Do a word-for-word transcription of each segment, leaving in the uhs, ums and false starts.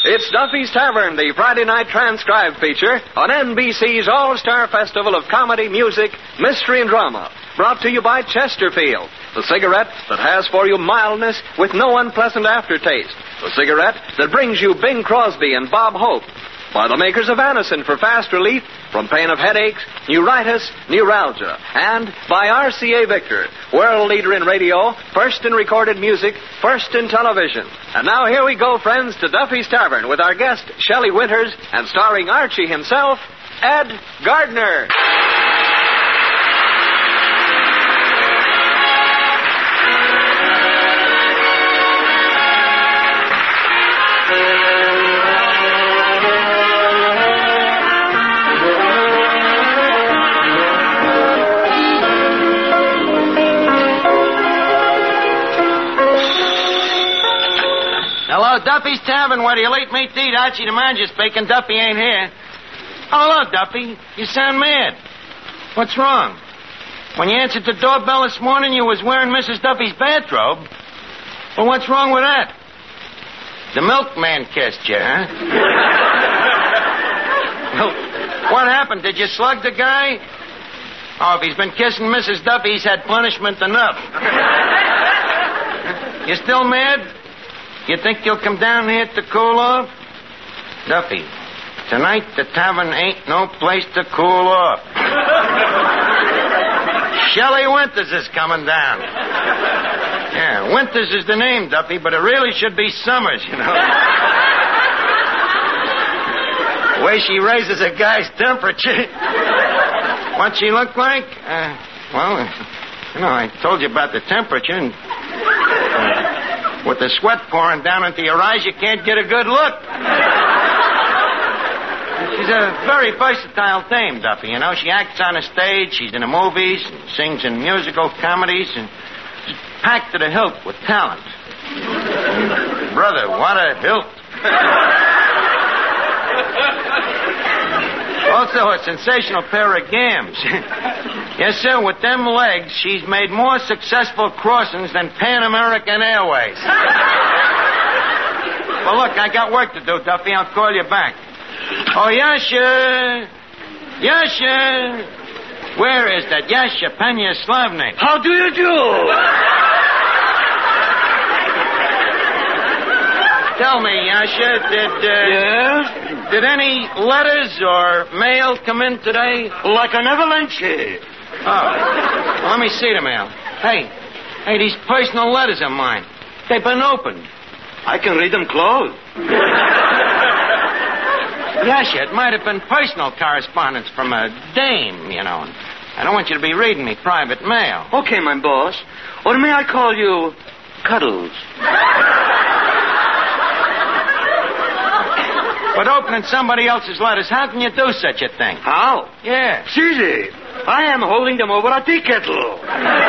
It's Duffy's Tavern, the Friday night transcribed feature on N B C's All-Star Festival of Comedy, Music, Mystery, and Drama. Brought to you by Chesterfield, the cigarette that has for you mildness with no unpleasant aftertaste. The cigarette that brings you Bing Crosby and Bob Hope. By the makers of Anacin for fast relief from pain of headaches, neuritis, neuralgia. And by R C A Victor, world leader in radio, first in recorded music, first in television. And now here we go, friends, to Duffy's Tavern with our guest, Shelley Winters, and starring Archie himself, Ed Gardner. Duffy's Tavern, where do you late meet to eat? Archie the manager's speaking. Duffy ain't here. Oh, hello, Duffy. You sound mad. What's wrong? When you answered the doorbell this morning, you was wearing Missus Duffy's bathrobe. Well, what's wrong with that? The milkman kissed you, huh? Well, what happened? Did you slug the guy? Oh, if he's been kissing Missus Duffy, he's had punishment enough. You still mad? You think you'll come down here to cool off? Duffy, tonight the tavern ain't no place to cool off. Shelley Winters is coming down. Yeah, Winters is the name, Duffy, but it really should be Summers, you know. The way she raises a guy's temperature. What she look like? Uh, well, you know, I told you about the temperature, and... Uh, with the sweat pouring down into your eyes, you can't get a good look. She's a very versatile dame, Duffy, you know. She acts on the stage, she's in the movies, sings in musical comedies, and she's packed to the hilt with talent. Brother, what a hilt. Also, a sensational pair of gams. Yes, sir, with them legs, she's made more successful crossings than Pan American Airways. Well, look, I got work to do, Duffy. I'll call you back. Oh, Yasha! Yasha! Where is that Yasha Penya Slavnik? How do you do? Tell me, Yasha, did, uh... Yes? Did any letters or mail come in today? Like an avalanche. Oh. Well, let me see the mail. Hey, hey, these personal letters of mine. They've been opened. I can read them closed. Yes, it might have been personal correspondence from a dame, you know. I don't want you to be reading me private mail. Okay, my boss. Or may I call you Cuddles? But opening somebody else's letters, how can you do such a thing? How? Yeah. It's easy. I am holding them over a tea kettle.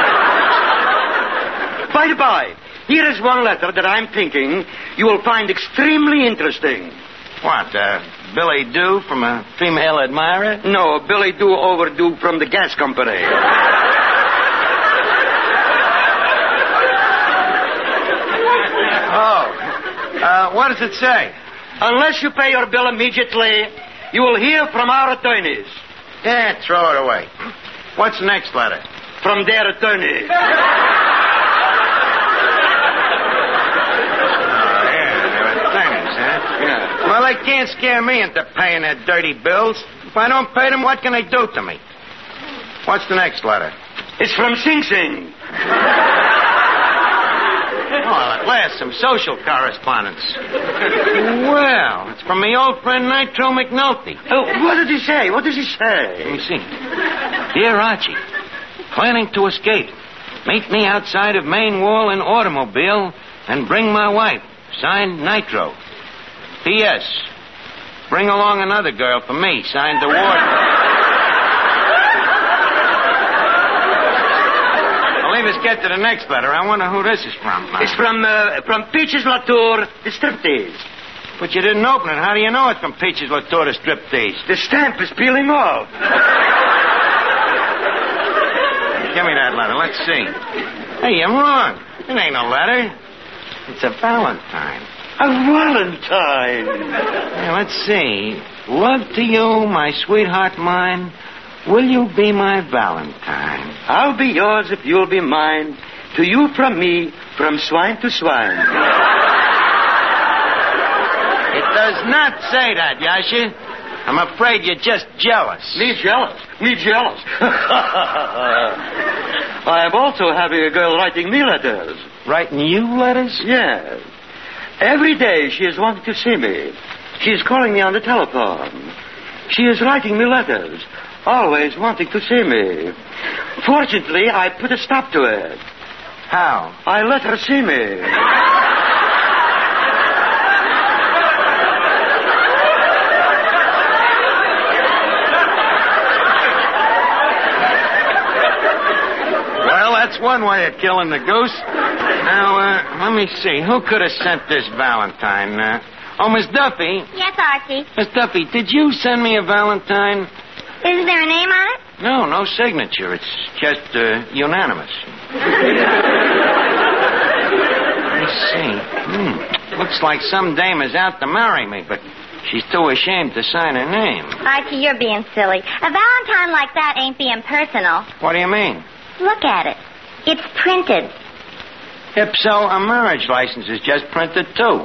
By the by, here is one letter that I'm thinking you will find extremely interesting. What, uh, Billy Do from a female admirer? No, Billy Do Overdue from the gas company. Oh. Uh, what does it say? Unless you pay your bill immediately, you will hear from our attorneys. Yeah, throw it away. What's the next letter? From their attorneys. Oh, yeah, their attorneys, huh? Yeah. Well, they can't scare me into paying their dirty bills. If I don't pay them, what can they do to me? What's the next letter? It's from Sing Sing. Oh, at last, some social correspondence. Well, it's from my old friend Nitro McNulty. Oh, what did he say? What does he say? Let me see. Dear Archie, planning to escape. Meet me outside of Main Wall in automobile and bring my wife. Signed, Nitro. P S. Bring along another girl for me. Signed, the warden. Leave us get to the next letter. I wonder who this is from. It's from, uh, from Peaches Latour, the striptease. But you didn't open it. How do you know it's from Peaches Latour, the striptease? The stamp is peeling off. Give me that letter. Let's see. Hey, I'm wrong. It ain't a letter. It's a valentine. A Valentine. Now, let's see. Love to you, my sweetheart mine. Will you be my Valentine? I'll be yours if you'll be mine. To you from me, from swine to swine. It does not say that, Yasha. I'm afraid you're just jealous. Me jealous? Me jealous? I am also having a girl writing me letters. Writing you letters? Yes. Every day she is wanting to see me. She is calling me on the telephone. She is writing me letters, always wanting to see me. Fortunately, I put a stop to it. How? I let her see me. Well, that's one way of killing the goose. Now, uh, let me see. Who could have sent this Valentine? Uh, oh, Miss Duffy. Yes, Archie. Miss Duffy, did you send me a Valentine? Is there a name on it? No, no signature. It's just uh, unanimous. Let me see. Hmm. Looks like some dame is out to marry me, but she's too ashamed to sign her name. Archie, you're being silly. A Valentine like that ain't being personal. What do you mean? Look at it. It's printed. If so, a marriage license is just printed, too.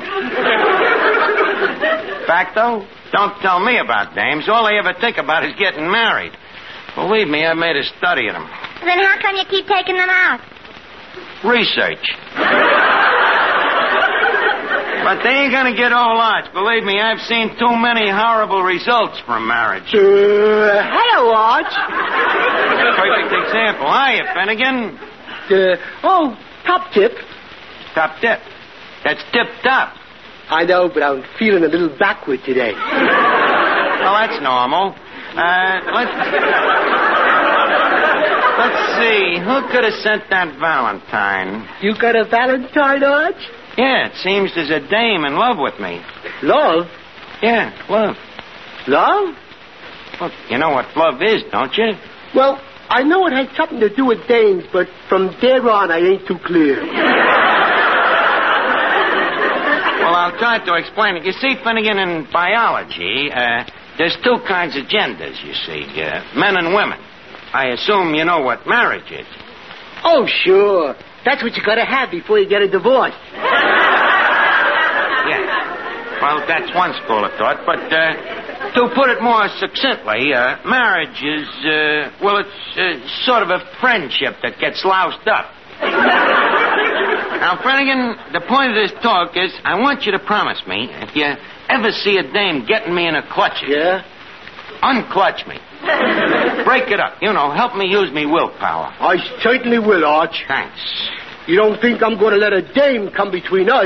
Fact, though, don't tell me about dames. All they ever think about is getting married. Believe me, I've made a study of them. Then how come you keep taking them out? Research. But they ain't gonna get all lots. Believe me, I've seen too many horrible results from marriage. Uh, hello, Arch. Perfect example. Hiya, Finnegan. Uh, oh, top tip. Top tip. That's tip-top. I know, but I'm feeling a little backward today. Well, that's normal. Uh, let's... Let's see. Who could have sent that Valentine? You got a Valentine, Arch? Yeah, it seems there's a dame in love with me. Love? Yeah, love. Love? Look, you know what love is, don't you? Well, I know it has something to do with dames, but from there on, I ain't too clear. Well, I'll try to explain it. You see, Finnegan, in biology, uh, there's two kinds of genders, you see, uh, men and women. I assume you know what marriage is. Oh, sure. That's what you gotta have before you get a divorce. Yeah. Well, that's one school of thought, but uh, to put it more succinctly, uh, marriage is, uh, well, it's uh, sort of a friendship that gets loused up. Now, Finnegan, the point of this talk is I want you to promise me if you ever see a dame getting me in a clutch, Yeah? unclutch me. Break it up. You know, help me use me willpower. I certainly will, Arch. Thanks. You don't think I'm gonna let a dame come between us?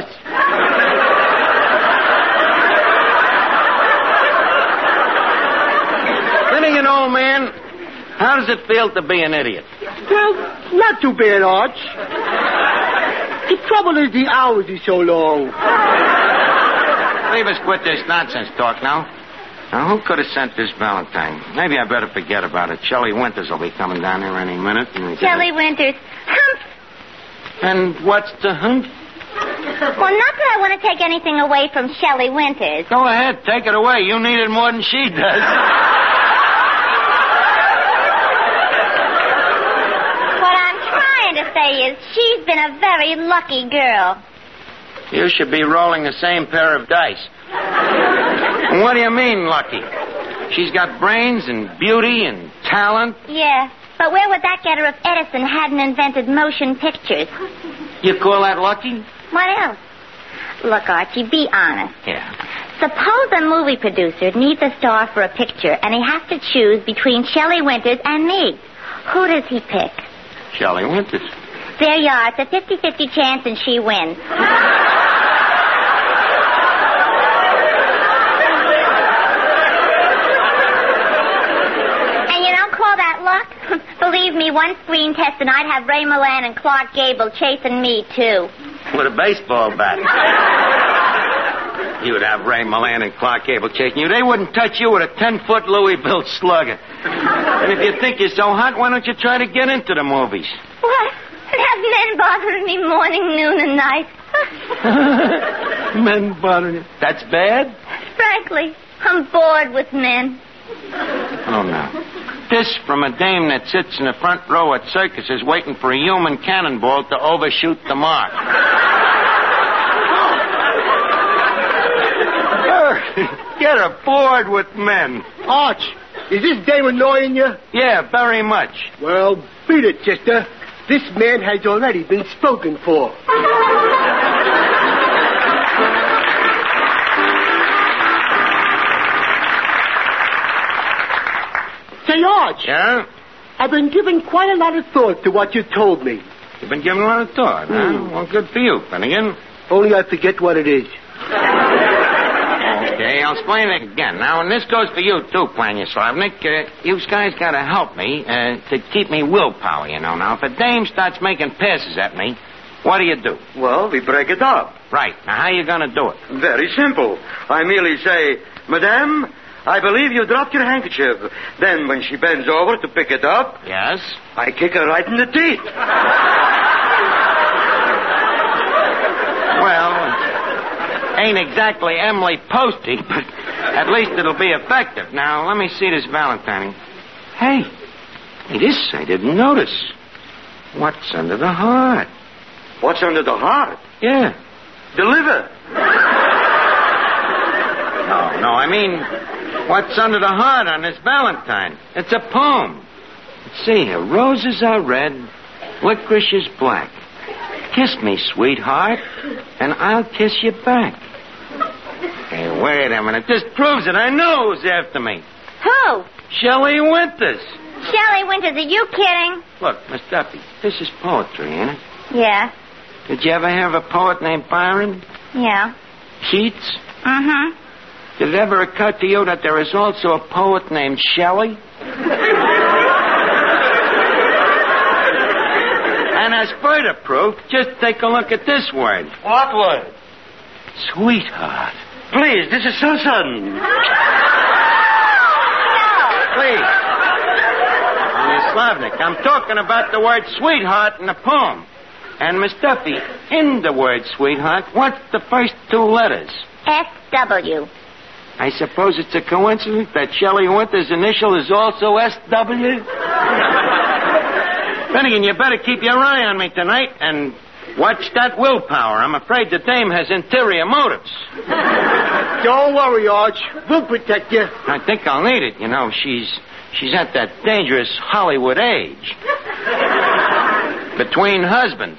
Finnegan, old man, how does it feel to be an idiot? Well, not too bad, Arch. The trouble is the hours are so long. Leave us quit this nonsense talk now. Now, who could have sent this Valentine? Maybe I better forget about it. Shelley Winters will be coming down here any minute. And Shelley Winters. Humph! And what's the humph? Well, not that I want to take anything away from Shelley Winters. Go ahead, take it away. You need it more than she does. What I'm trying to say is she's been a very lucky girl. You should be rolling the same pair of dice. And what do you mean, lucky? She's got brains and beauty and talent. Yeah, but where would that get her if Edison hadn't invented motion pictures? You call that lucky? What else? Look, Archie, be honest. Yeah. Suppose a movie producer needs a star for a picture, and he has to choose between Shelley Winters and me. Who does he pick? Shelley Winters. There you are. It's a fifty-fifty chance, and she wins. And you don't call that luck? Believe me, one screen test, and I'd have Ray Milland and Clark Gable chasing me, too. With a baseball bat. You would have Ray Milland and Clark Gable chasing you. They wouldn't touch you with a ten-foot Louisville slugger. And if you think you're so hot, why don't you try to get into the movies? What? Have men bothering me morning, noon, and night? Men bother you. That's bad? Frankly, I'm bored with men. Oh, no. This from a dame that sits in the front row at circuses waiting for a human cannonball to overshoot the mark. Get aboard with men. Arch, is this dame annoying you? Yeah, very much. Well, beat it, Chester. This man has already been spoken for. Say, Arch. Yeah? I've been giving quite a lot of thought to what you told me. You've been giving a lot of thought, huh? Mm. Well, good for you, Finnegan. Only I forget what it is. Okay, I'll explain it again. Now, and this goes for you, too, Planyaslavnik. Uh, you guys got to help me uh, to keep me willpower, you know. Now, if a dame starts making passes at me, what do you do? Well, we break it up. Right. Now, how you going to do it? Very simple. I merely say, Madame, I believe you dropped your handkerchief. Then, when she bends over to pick it up, Yes? I kick her right in the teeth. Well, ain't exactly Emily Posty, but at least it'll be effective. Now, let me see this Valentine. Hey, hey, this I didn't notice. What's under the heart? What's under the heart? Yeah. The liver. No, no, I mean, what's under the heart on this Valentine? It's a poem. Let's see here. Roses are red, licorice is black. Kiss me, sweetheart, and I'll kiss you back. Hey, wait a minute. This proves it. I know who's after me. Who? Shelley Winters. Shelley Winters, are you kidding? Look, Miss Duffy, this is poetry, ain't it? Yeah. Did you ever have a poet named Byron? Yeah. Keats? Mm-hmm. Did it ever occur to you that there is also a poet named Shelley? And as further proof, just take a look at this word. What word? Sweetheart. Please, this is so sudden. Please. Miss Slavnik, I'm talking about the word sweetheart in the poem. And, Miss Duffy, in the word sweetheart, what's the first two letters? S W. I suppose it's a coincidence that Shelley Winters' initial is also S W? Finnegan, you better keep your eye on me tonight and watch that willpower. I'm afraid the dame has interior motives. Don't worry, Arch. We'll protect you. I think I'll need it. You know, she's she's at that dangerous Hollywood age. Between husbands.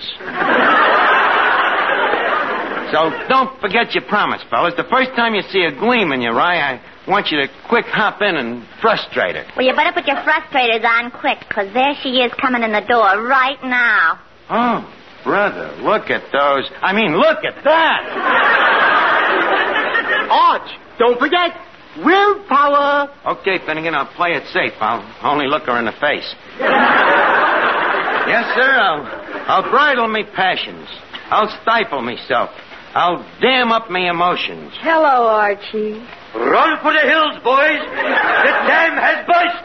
So don't forget your promise, fellas. The first time you see a gleam in your eye, I want you to quick hop in and frustrate her. Well, you better put your frustrators on quick, because there she is coming in the door right now. Oh, brother, look at those. I mean, look at that. Arch, don't forget, willpower. Okay, Finnegan, I'll play it safe. I'll only look her in the face. Yes, sir, I'll, I'll bridle me passions. I'll stifle myself. I'll dam up me emotions. Hello, Archie. Run for the hills, boys. The dam has burst.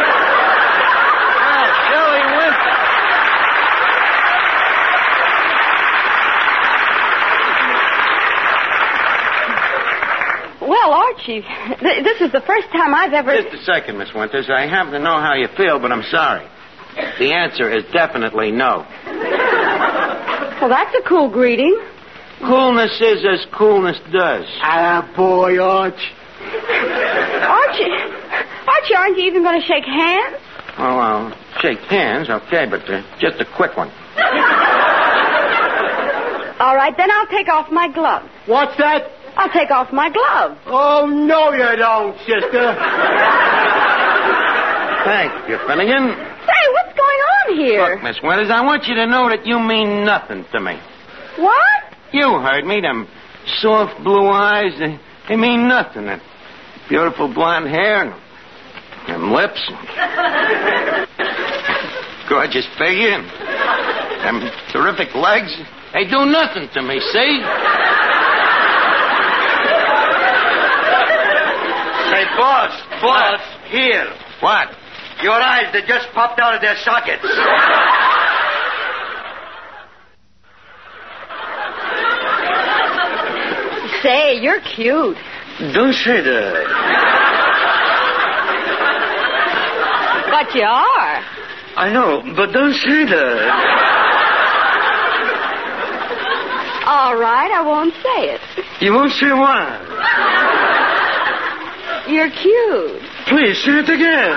Oh, Shelley Winters. Well, Archie, th- this is the first time I've ever... Just a second, Miss Winters. I happen to know how you feel, but I'm sorry. The answer is definitely no. Well, that's a cool greeting. Coolness is as coolness does. Ah, boy, Arch. Archie, Archie, aren't you even going to shake hands? Oh, I'll shake hands, okay, but uh, just a quick one. All right, then I'll take off my glove. What's that? I'll take off my glove. Oh, no, you don't, sister. Thank you, Finnegan. Say, what's going on here? Look, Miss Winters, I want you to know that you mean nothing to me. What? You heard me. Them soft blue eyes, they, they mean nothing. That beautiful blonde hair and them lips. Gorgeous figure and them terrific legs. They do nothing to me, see? Say, boss, boss, here. What? Your eyes, they just popped out of their sockets. Say, you're cute. Don't say that. But you are. I know, but don't say that. All right, I won't say it. You won't say why. You're cute. Please say it again.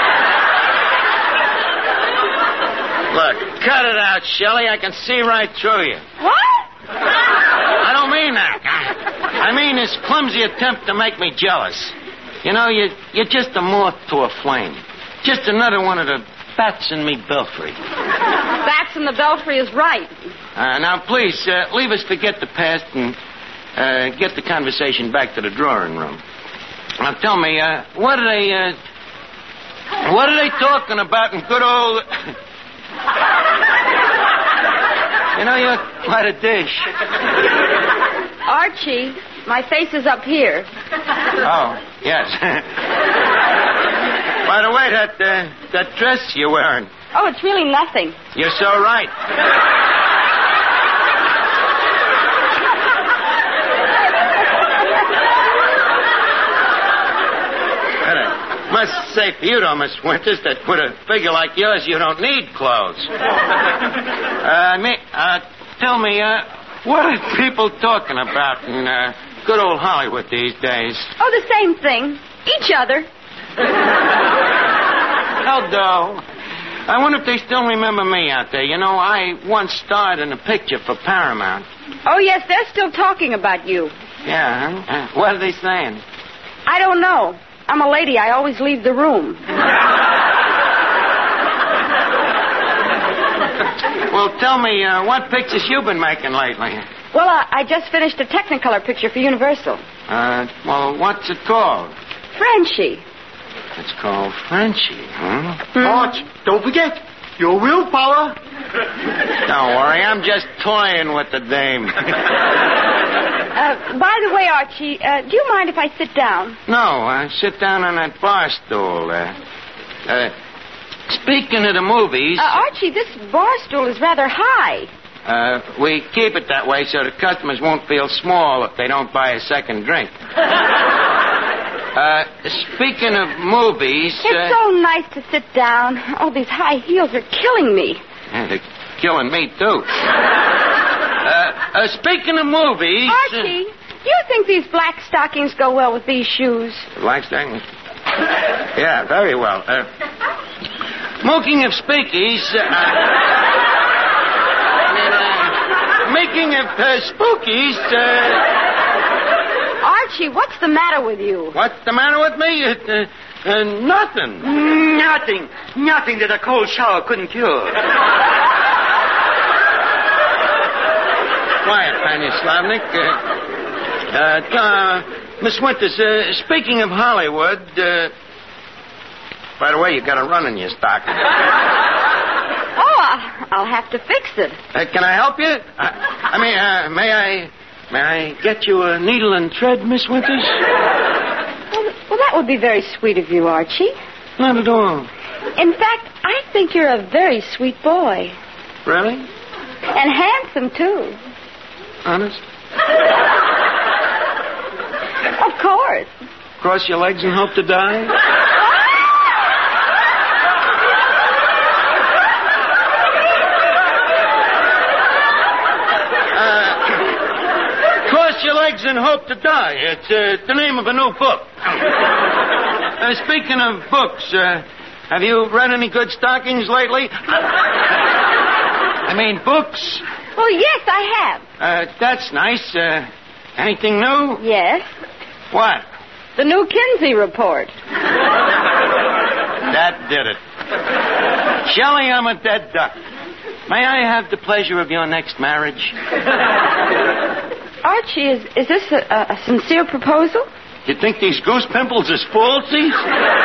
Look, cut it out, Shelley. I can see right through you. What? I don't mean that. I mean this clumsy attempt to make me jealous. You know, you, you're just a moth to a flame. Just another one of the bats in me belfry. Bats in the belfry is right. Uh, now, please, uh, leave us forget the past and uh, get the conversation back to the drawing room. Now, tell me, uh, what are they, uh, what are they talking about in good old... You know, you're quite a dish. Archie, my face is up here. Oh, yes. By the way, that, uh, that dress you're wearing. Oh, it's really nothing. You're so right. Must say for you, though, Miss Winters, that with a figure like yours, you don't need clothes. uh, me, uh, tell me, uh, what are people talking about in uh, good old Hollywood these days? Oh, the same thing. Each other. How dull. I wonder if they still remember me out there. You know, I once starred in a picture for Paramount. Oh, yes, they're still talking about you. Yeah, huh? Uh, what are they saying? I don't know. I'm a lady. I always leave the room. Well, tell me, uh, what pictures you been making lately? Well, uh, I just finished a Technicolor picture for Universal. Uh, well, what's it called? Frenchie. It's called Frenchie, huh? Arch, don't forget, your willpower. Don't worry, I'm just toying with the dame. Uh, by the way, Archie, uh, do you mind if I sit down? No, uh, sit down on that bar stool. Uh, uh, speaking of the movies... Uh, Archie, this bar stool is rather high. Uh, we keep it that way so the customers won't feel small if they don't buy a second drink. uh, speaking of movies... It's uh, so nice to sit down. Oh, these high heels are killing me. Yeah, they're killing me, too. Uh, uh, speaking of movies... Archie, do you think these black stockings go well with these shoes? Black stockings? Yeah, very well. Uh, smoking of speakies... Uh, uh, making of uh, spookies... Uh, Archie, what's the matter with you? what's the matter with me? Uh, uh, nothing. Nothing. Nothing that a cold shower couldn't cure. Quiet, Panya Slavnik. Uh, uh, uh, Miss Winters, uh, speaking of Hollywood, uh, by the way, you got a run in your stock. Oh, I'll, I'll have to fix it. Uh, can I help you? Uh, I mean, uh, may I, may I get you a needle and thread, Miss Winters? Well, well, that would be very sweet of you, Archie. Not at all. In fact, I think you're a very sweet boy. Really? And handsome, too. Honest? Of course. Cross your legs and hope to die? uh, cross your legs and hope to die. It's uh, the name of a new book. Uh, speaking of books, uh, have you read any good stockings lately? I mean, books. Oh, yes, I have. Uh, that's nice. Uh, anything new? Yes. What? The new Kinsey report. That did it. Shelley, I'm a dead duck. May I have the pleasure of your next marriage? Archie, is, is this a, a sincere proposal? You think these goose pimples is falsies?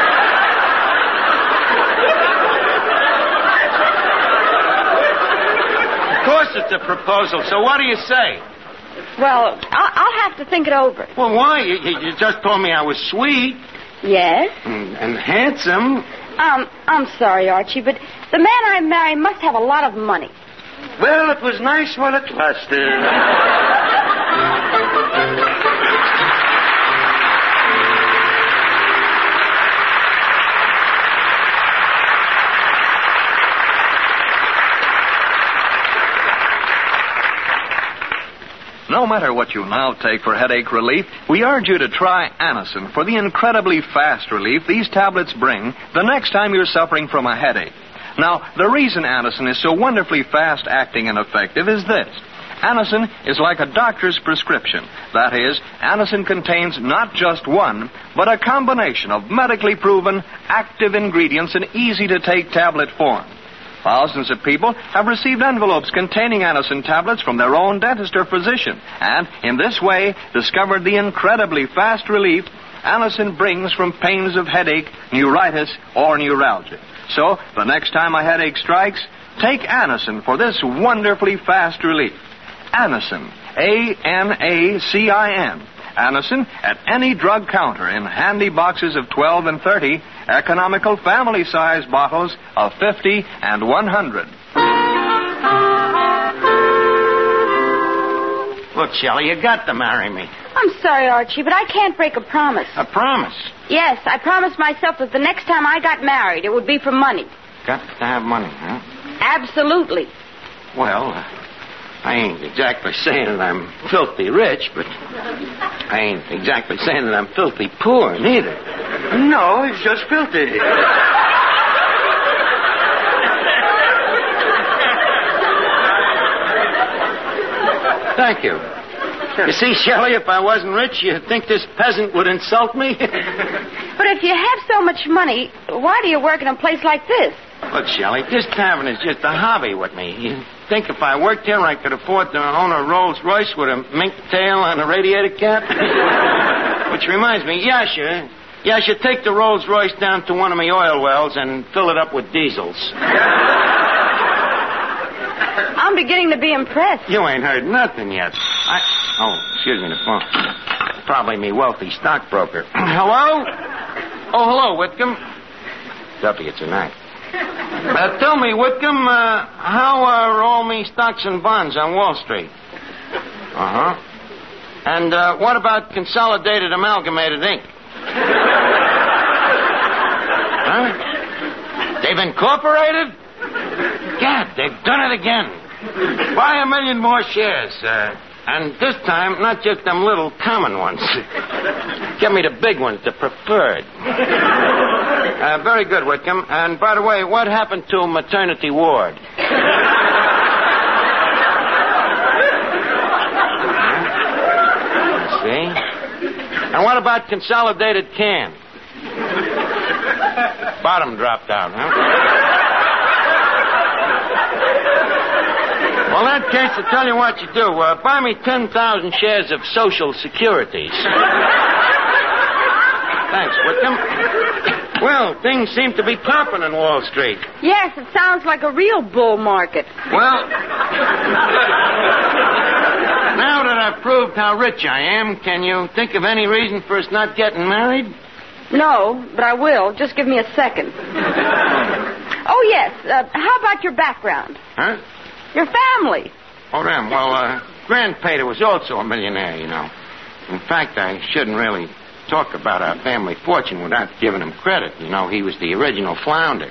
Of course it's a proposal, so what do you say? Well, I'll, I'll have to think it over. Well, why? You, you you just told me I was sweet Yes? and, and handsome. Um, I'm sorry, Archie, but the man I marry must have a lot of money. Well, it was nice while it lasted. no matter what you now take for headache relief, we urge you to try Anacin for the incredibly fast relief these tablets bring the next time you're suffering from a headache. Now, the reason Anacin is so wonderfully fast-acting and effective is this. Anacin is like a doctor's prescription. That is, Anacin contains not just one, but a combination of medically proven, active ingredients in easy-to-take tablet form. Thousands of people have received envelopes containing Anacin tablets from their own dentist or physician, and in this way discovered the incredibly fast relief Anacin brings from pains of headache, neuritis, or neuralgia. So, the next time a headache strikes, take Anacin for this wonderfully fast relief. Anacin, A N A C I N. Anacin at any drug counter in handy boxes of twelve and thirty, economical family-size bottles of fifty and one hundred. Look, Shelley, you got to marry me. I'm sorry, Archie, but I can't break a promise. A promise? Yes, I promised myself that the next time I got married, it would be for money. Got to have money, huh? Absolutely. Well, uh, I ain't exactly saying that I'm filthy rich, but I ain't exactly saying that I'm filthy poor, neither. No, it's just filthy. Thank you. You see, Shelley, if I wasn't rich, you'd think this peasant would insult me? But if you have so much money, why do you work in a place like this? Look, Shelley, this tavern is just a hobby with me. You think if I worked here, I could afford to own a Rolls Royce with a mink tail and a radiator cap? Which reminds me, Yasha, Yasha, take the Rolls Royce down to one of my oil wells and fill it up with diesels. I'm beginning to be impressed. You ain't heard nothing yet. I... Oh, excuse me, the phone. Probably me wealthy stockbroker. Hello? Oh, hello, Whitcomb. Duffy, it's a night. Uh, tell me, Whitcomb, uh, how are all me stocks and bonds on Wall Street? Uh-huh. And uh, what about Consolidated Amalgamated Incorporated? Huh? They've incorporated? Gad, they've done it again. Buy a million more shares, uh, and this time, not just them little common ones. Get me the big ones, the preferred. Uh, very good, Whitcomb. And by the way, what happened to maternity ward? See? And what about consolidated can? Bottom dropped out, huh? Well, in that case, I'll tell you what you do. Uh, buy me ten thousand shares of Social Securities. Thanks, Whitcomb. Well, things seem to be popping in Wall Street. Yes, it sounds like a real bull market. Well, now that I've proved how rich I am, can you think of any reason for us not getting married? No, but I will. Just give me a second. Oh, yes. Uh, how about your background? Huh? Your family. Oh, them. Well, uh, Grandpater was also a millionaire, you know. In fact, I shouldn't really talk about our family fortune without giving him credit. You know, he was the original flounder.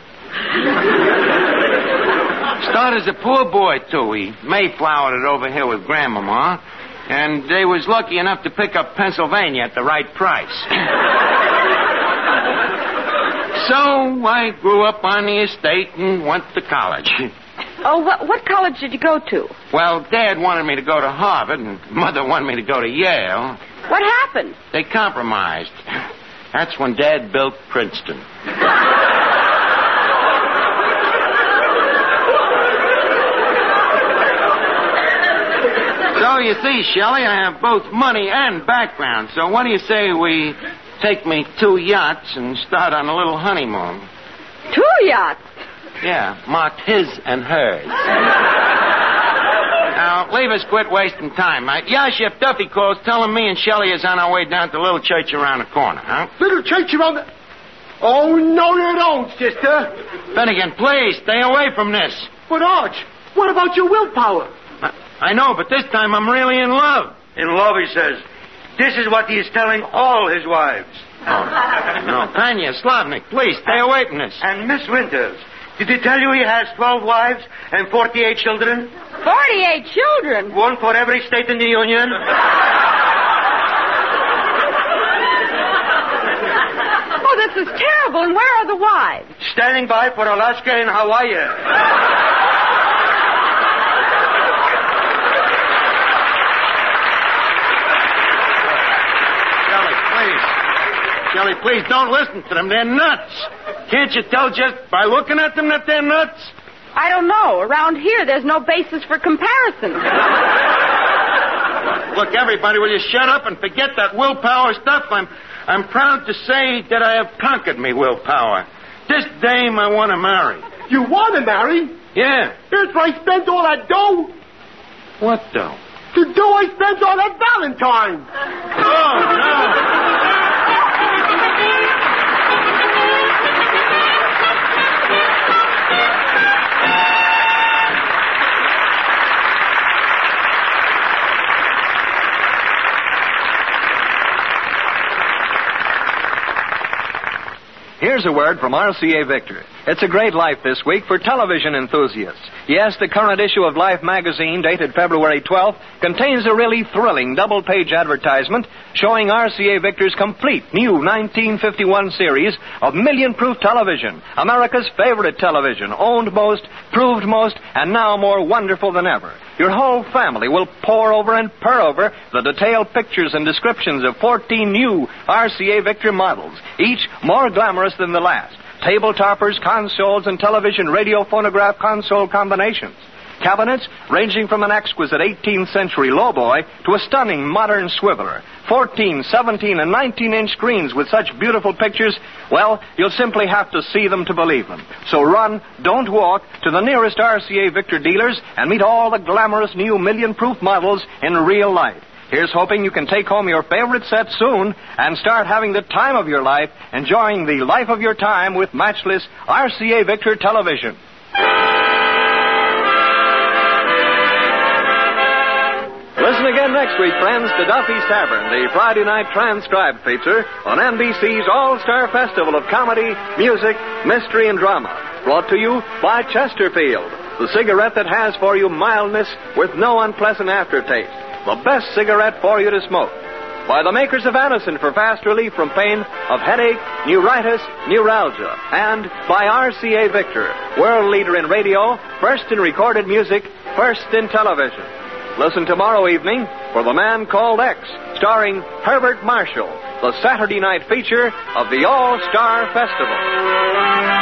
Started as a poor boy, too. He Mayflowered it over here with Grandmama, and they was lucky enough to pick up Pennsylvania at the right price. So I grew up on the estate and went to college. Oh, what, what college did you go to? Well, Dad wanted me to go to Harvard, and Mother wanted me to go to Yale. What happened? They compromised. That's when Dad built Princeton. So, you see, Shelley, I have both money and background. So what do you say we take me two yachts and start on a little honeymoon? Two yachts? Yeah, marked his and hers. Now, leave us quit wasting time. Uh, Yash, if Duffy calls, tell him me and Shelley is on our way down to the little church around the corner, huh? Little church around the... Oh, no, you don't, sister. Finnegan, please, stay away from this. But, Arch, what about your willpower? I, I know, but this time I'm really in love. In love, he says. This is what he is telling all his wives. Oh, no, Tanya, Slavnik, please, stay away from this. And Miss Winters, Did he tell you he has twelve wives and forty-eight children? Forty-eight children? One for every state in the Union. Oh, this is terrible. And where are the wives? Standing by for Alaska and Hawaii. Shelley, please don't listen to them. They're nuts. Can't you tell just by looking at them that they're nuts? I don't know. Around here, there's no basis for comparison. Look, everybody, will you shut up and forget that willpower stuff? I'm, I'm proud to say that I have conquered me willpower. This dame I want to marry. You want to marry? Yeah. Here's where I spent all that dough. What dough? The dough I spent on that Valentine. Oh, no. Here's a word from R C A Victor. It's a great life this week for television enthusiasts. Yes, the current issue of Life magazine, dated February twelfth, contains a really thrilling double-page advertisement showing R C A Victor's complete new nineteen fifty-one series of million-proof television, America's favorite television, owned most, proved most, and now more wonderful than ever. Your whole family will pore over and purr over the detailed pictures and descriptions of fourteen new R C A Victor models, each more glamorous than the last. Table toppers, consoles, and television radio phonograph console combinations. Cabinets ranging from an exquisite eighteenth century lowboy to a stunning modern swiveler. fourteen, seventeen, and nineteen-inch screens with such beautiful pictures, well, you'll simply have to see them to believe them. So run, don't walk, to the nearest R C A Victor dealers and meet all the glamorous new million-proof models in real life. Here's hoping you can take home your favorite set soon and start having the time of your life, enjoying the life of your time with matchless R C A Victor television. Listen again next week, friends, to Duffy's Tavern, the Friday night transcribed feature on N B C's All-Star Festival of Comedy, Music, Mystery, and Drama. Brought to you by Chesterfield, the cigarette that has for you mildness with no unpleasant aftertaste. The best cigarette for you to smoke. By the makers of Anacin for fast relief from pain of headache, neuritis, neuralgia. And by R C A Victor, world leader in radio, first in recorded music, first in television. Listen tomorrow evening for The Man Called X, starring Herbert Marshall, the Saturday night feature of the All-Star Festival.